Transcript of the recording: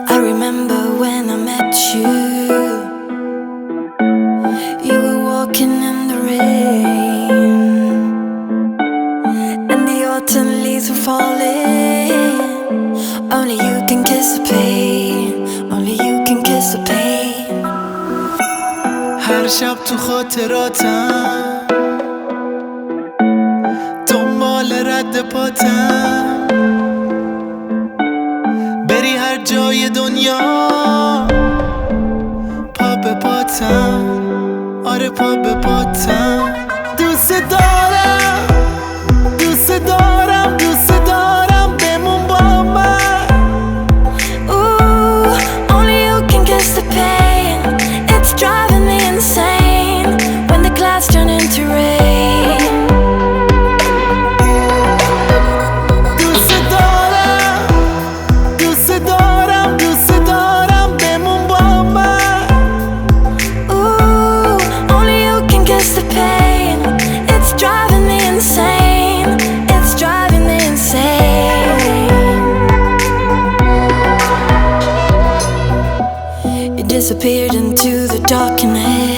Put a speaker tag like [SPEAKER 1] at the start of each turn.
[SPEAKER 1] I remember when I met you. You were walking in the rain, and the autumn leaves were falling. Only you can kiss the pain. Only you can kiss the pain.
[SPEAKER 2] هر شب تو خاطراتم دنبال رد پاتم، بری هر جای دنیا پا به پاتم، آره پا به پاتم. دوست دارم دوست دارم دوست دارم بمون با من.
[SPEAKER 1] Ooh, only you can kiss the pain. It's driving me insane when the clouds turn into rain.
[SPEAKER 2] دوست دارم دوست دارم دوست دارم بمون با من.
[SPEAKER 1] Ooh, only you can kiss the pain. It's driving me insane. It's driving me insane. You disappeared into the darkness.